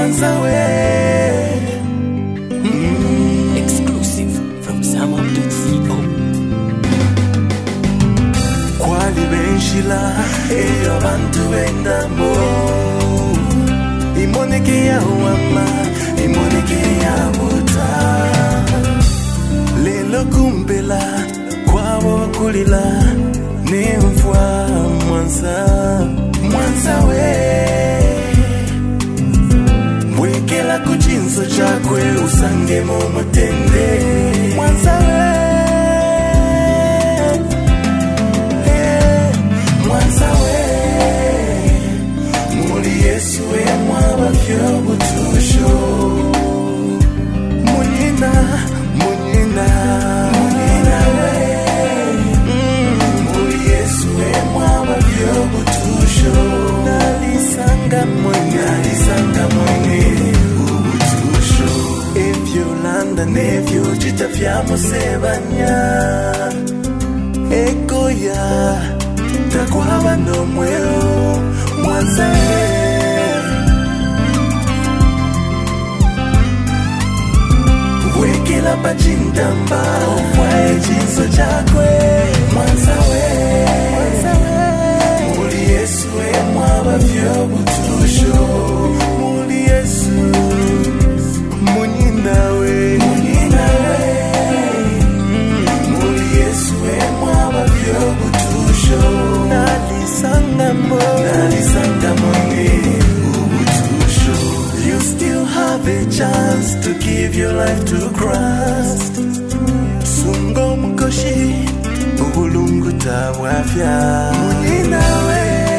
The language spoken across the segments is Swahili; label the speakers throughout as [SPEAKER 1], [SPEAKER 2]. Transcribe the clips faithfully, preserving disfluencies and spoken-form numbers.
[SPEAKER 1] Mwanza we.
[SPEAKER 2] Mm. Exclusive from Samam dot co.
[SPEAKER 1] Kwali benshila eyo bantu bendamo. Imoneke ya wama, imoneke ya buta. Lelo kumbela kwabo kulila nemfwa Mwanza. Mwanza we. Mwekela kuchinzo chakwe usange momotende. Mwanza we. Hey, Mwanza we. Muri Yesu we mwaba vyo butusho. Munina, munina, munina we. Mm, muri Yesu we mwaba vyo butusho. Nalisanga mwenye, nalisanga mwenye ubutusho. Evyo landa nevyo chita vya musebanya. Eko ya takwaba no mwelo Mwanza wekela pachindamba ufwae chinso chakwe Mwanza we. Muli Yesu we mwaba vyo butusho. Muli Yesu munyina we. Munyina we. Muli Yesu we mwaba vyo butusho. Nalisanga mo, nalisanga mwenye ubutusho. You still have a chance to give your life to Christ. Sungo mkoshi ubulungu tawafya. Munina we.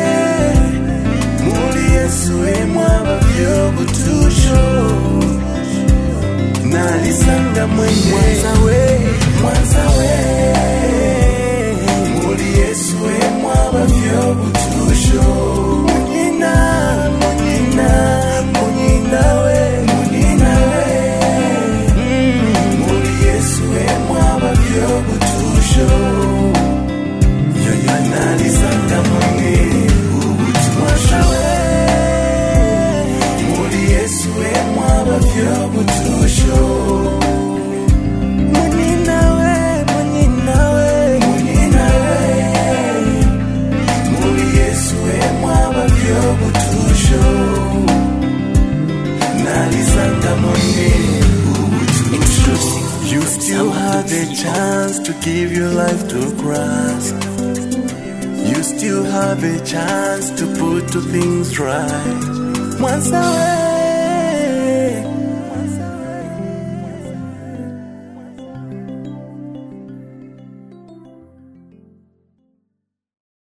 [SPEAKER 1] Muli Yesu we mwaba vyo butusho. Nalisanga mwenye Mwanza we. Mwanza we. Muli Yesu we mwaba vyo butusho. Munina, munina, munina we. Munina we. Mm, Muli Yesu we mwaba vyo butusho. Yoyo nalisanga mwenye ubutusho we. Muli Yesu we mwaba vyo butusho. Munina we, munina we, munina we. Muli Yesu we mwaba vyo butusho. Nalisanga mwenye ubutusho. You still have a chance to give your life to Christ. You still have a chance to put two things right. Mwanza we.